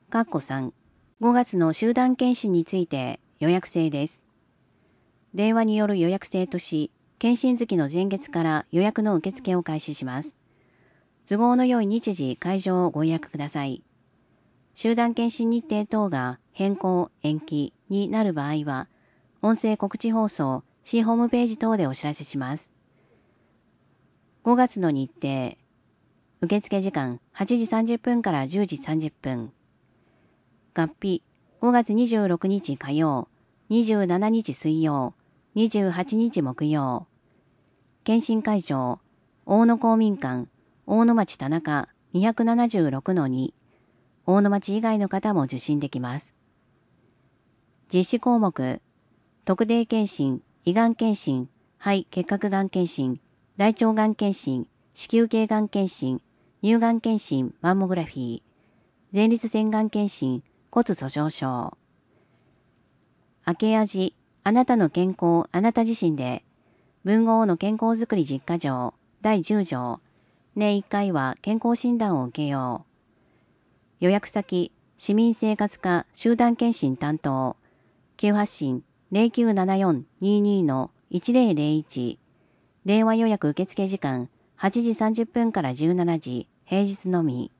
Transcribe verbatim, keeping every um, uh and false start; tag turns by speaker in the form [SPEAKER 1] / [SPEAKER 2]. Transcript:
[SPEAKER 1] かっこさん、ごがつの集団検診について予約制です。電話による予約制とし、検診月の前月から予約の受付を開始します。都合の良い日時、会場をご予約ください。集団検診日程等が変更、延期になる場合は、音声告知放送、市ホームページ等でお知らせします。ごがつの日程、受付時間はちじさんじゅっぷんからじゅうじさんじゅっぷん。月日、ごがつにじゅうろくにち火曜、にじゅうしちにち水曜、にじゅうはちにち木曜。検診会場、大野公民館、大野町田中 にひゃくななじゅうろくのに。大野町以外の方も受診できます。実施項目、特定検診、胃がん検診、肺結核がん検診、大腸がん検診、子宮頸がん検診、乳がん検診、マンモグラフィー、前立腺がん検診、骨粗鬆症。明け味、あなたの健康、あなた自身で、文豪の健康づくり実家条、だいじゅうじょう、年いっかいは健康診断を受けよう。予約先、市民生活課集団検診担当、急発進 ゼロきゅうななよんにーにーのいちぜろぜろいち、電話予約受付時間はちじさんじゅっぷんからじゅうしちじ、平日のみ。